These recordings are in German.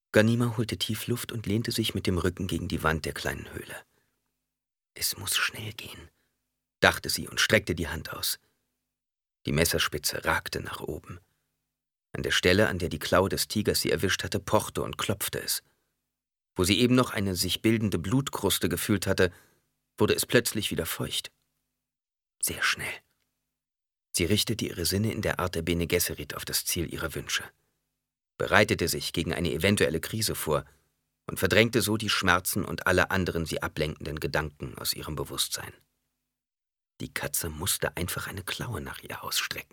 Ganima holte tief Luft und lehnte sich mit dem Rücken gegen die Wand der kleinen Höhle. »Es muss schnell gehen«, dachte sie und streckte die Hand aus. Die Messerspitze ragte nach oben. An der Stelle, an der die Klaue des Tigers sie erwischt hatte, pochte und klopfte es. Wo sie eben noch eine sich bildende Blutkruste gefühlt hatte, wurde es plötzlich wieder feucht. Sehr schnell. Sie richtete ihre Sinne in der Art der Bene Gesserit auf das Ziel ihrer Wünsche, bereitete sich gegen eine eventuelle Krise vor und verdrängte so die Schmerzen und alle anderen sie ablenkenden Gedanken aus ihrem Bewusstsein. Die Katze musste einfach eine Klaue nach ihr ausstrecken.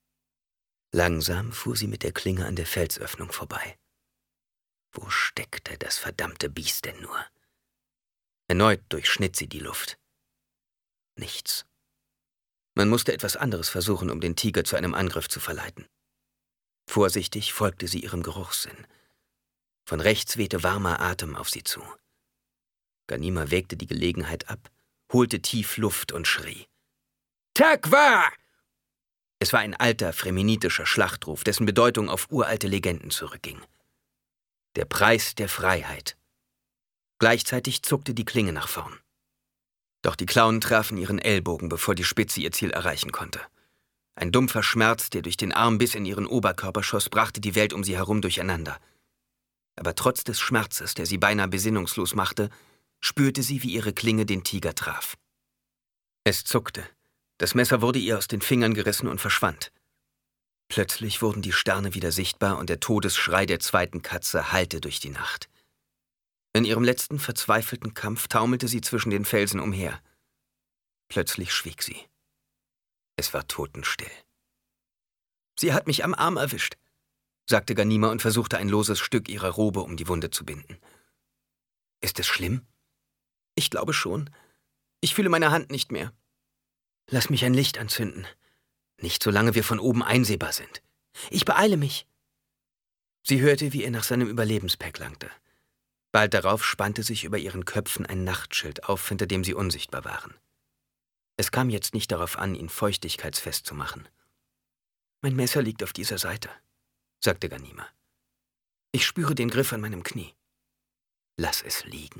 Langsam fuhr sie mit der Klinge an der Felsöffnung vorbei. Wo steckte das verdammte Biest denn nur? Erneut durchschnitt sie die Luft. Nichts. Man musste etwas anderes versuchen, um den Tiger zu einem Angriff zu verleiten. Vorsichtig folgte sie ihrem Geruchssinn. Von rechts wehte warmer Atem auf sie zu. Ganima wägte die Gelegenheit ab, holte tief Luft und schrie. »Takwa!« Es war ein alter, fremenitischer Schlachtruf, dessen Bedeutung auf uralte Legenden zurückging. Der Preis der Freiheit. Gleichzeitig zuckte die Klinge nach vorn. Doch die Klauen trafen ihren Ellbogen, bevor die Spitze ihr Ziel erreichen konnte. Ein dumpfer Schmerz, der durch den Arm bis in ihren Oberkörper schoss, brachte die Welt um sie herum durcheinander. Aber trotz des Schmerzes, der sie beinahe besinnungslos machte, spürte sie, wie ihre Klinge den Tiger traf. Es zuckte. Das Messer wurde ihr aus den Fingern gerissen und verschwand. Plötzlich wurden die Sterne wieder sichtbar und der Todesschrei der zweiten Katze hallte durch die Nacht. In ihrem letzten verzweifelten Kampf taumelte sie zwischen den Felsen umher. Plötzlich schwieg sie. Es war totenstill. »Sie hat mich am Arm erwischt«, sagte Ganima und versuchte ein loses Stück ihrer Robe um die Wunde zu binden. »Ist es schlimm?« »Ich glaube schon. Ich fühle meine Hand nicht mehr.« »Lass mich ein Licht anzünden. Nicht solange wir von oben einsehbar sind. Ich beeile mich.« Sie hörte, wie er nach seinem Überlebenspack langte. Bald darauf spannte sich über ihren Köpfen ein Nachtschild auf, hinter dem sie unsichtbar waren. Es kam jetzt nicht darauf an, ihn feuchtigkeitsfest zu machen. »Mein Messer liegt auf dieser Seite«, sagte Ganima. »Ich spüre den Griff an meinem Knie.« »Lass es liegen.«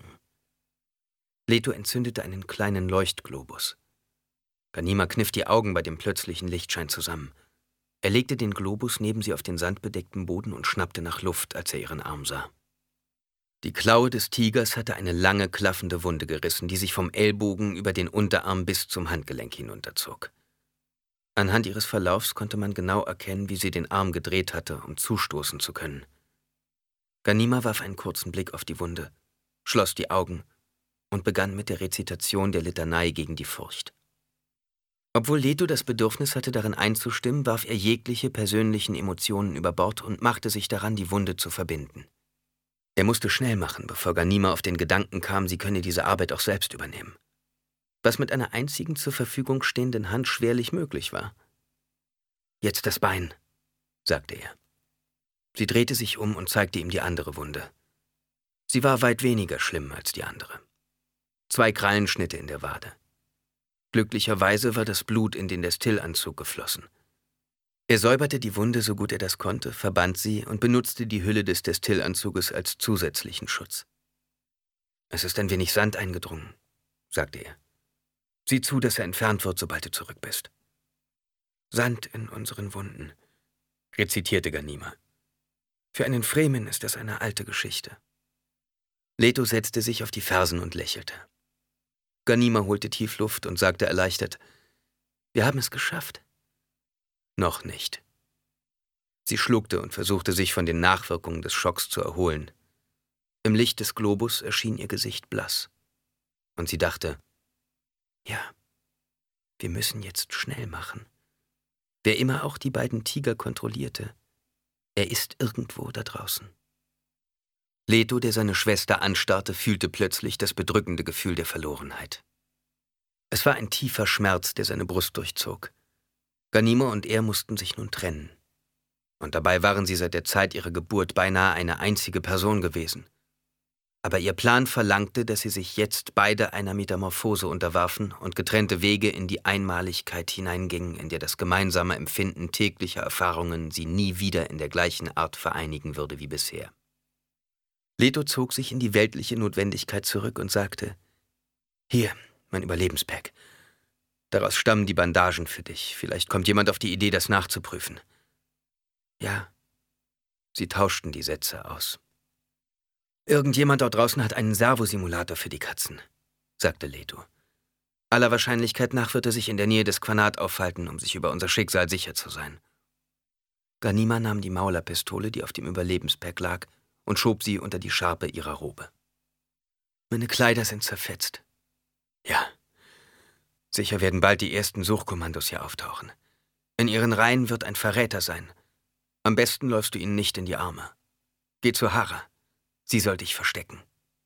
Leto entzündete einen kleinen Leuchtglobus. Ganima kniff die Augen bei dem plötzlichen Lichtschein zusammen. Er legte den Globus neben sie auf den sandbedeckten Boden und schnappte nach Luft, als er ihren Arm sah. Die Klaue des Tigers hatte eine lange, klaffende Wunde gerissen, die sich vom Ellbogen über den Unterarm bis zum Handgelenk hinunterzog. Anhand ihres Verlaufs konnte man genau erkennen, wie sie den Arm gedreht hatte, um zustoßen zu können. Ganima warf einen kurzen Blick auf die Wunde, schloss die Augen und begann mit der Rezitation der Litanei gegen die Furcht. Obwohl Leto das Bedürfnis hatte, darin einzustimmen, warf er jegliche persönlichen Emotionen über Bord und machte sich daran, die Wunde zu verbinden. Er musste schnell machen, bevor Ganima auf den Gedanken kam, sie könne diese Arbeit auch selbst übernehmen. Was mit einer einzigen zur Verfügung stehenden Hand schwerlich möglich war. »Jetzt das Bein«, sagte er. Sie drehte sich um und zeigte ihm die andere Wunde. Sie war weit weniger schlimm als die andere. 2 Krallenschnitte in der Wade. Glücklicherweise war das Blut in den Destillanzug geflossen. Er säuberte die Wunde, so gut er das konnte, verband sie und benutzte die Hülle des Destillanzuges als zusätzlichen Schutz. »Es ist ein wenig Sand eingedrungen«, sagte er. »Sieh zu, dass er entfernt wird, sobald du zurück bist.« »Sand in unseren Wunden«, rezitierte Ganima. »Für einen Fremen ist das eine alte Geschichte.« Leto setzte sich auf die Fersen und lächelte. Ganima holte tief Luft und sagte erleichtert, »Wir haben es geschafft.« »Noch nicht.« Sie schluckte und versuchte sich von den Nachwirkungen des Schocks zu erholen. Im Licht des Globus erschien ihr Gesicht blass. Und sie dachte, »Ja, wir müssen jetzt schnell machen. Wer immer auch die beiden Tiger kontrollierte, er ist irgendwo da draußen.« Leto, der seine Schwester anstarrte, fühlte plötzlich das bedrückende Gefühl der Verlorenheit. Es war ein tiefer Schmerz, der seine Brust durchzog. Ganima und er mussten sich nun trennen. Und dabei waren sie seit der Zeit ihrer Geburt beinahe eine einzige Person gewesen. Aber ihr Plan verlangte, dass sie sich jetzt beide einer Metamorphose unterwarfen und getrennte Wege in die Einmaligkeit hineingingen, in der das gemeinsame Empfinden täglicher Erfahrungen sie nie wieder in der gleichen Art vereinigen würde wie bisher. Leto zog sich in die weltliche Notwendigkeit zurück und sagte: »Hier, mein Überlebenspack. Daraus stammen die Bandagen für dich. Vielleicht kommt jemand auf die Idee, das nachzuprüfen.« Ja, sie tauschten die Sätze aus. »Irgendjemand dort draußen hat einen Servosimulator für die Katzen«, sagte Leto. »Aller Wahrscheinlichkeit nach wird er sich in der Nähe des Qanat aufhalten, um sich über unser Schicksal sicher zu sein.« Ghanima nahm die Maulerpistole, die auf dem Überlebenspack lag, und schob sie unter die Scharpe ihrer Robe. »Meine Kleider sind zerfetzt.« »Ja. Sicher werden bald die ersten Suchkommandos hier auftauchen. In ihren Reihen wird ein Verräter sein. Am besten läufst du ihnen nicht in die Arme. Geh zu Hara. Sie soll dich verstecken.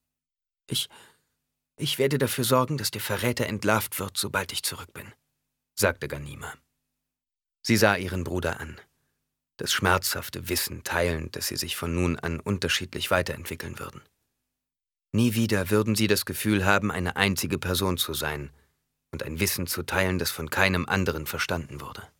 Ich werde dafür sorgen, dass der Verräter entlarvt wird, sobald ich zurück bin«, sagte Ghanima. Sie sah ihren Bruder an, das schmerzhafte Wissen teilend, dass sie sich von nun an unterschiedlich weiterentwickeln würden. Nie wieder würden sie das Gefühl haben, eine einzige Person zu sein und ein Wissen zu teilen, das von keinem anderen verstanden wurde.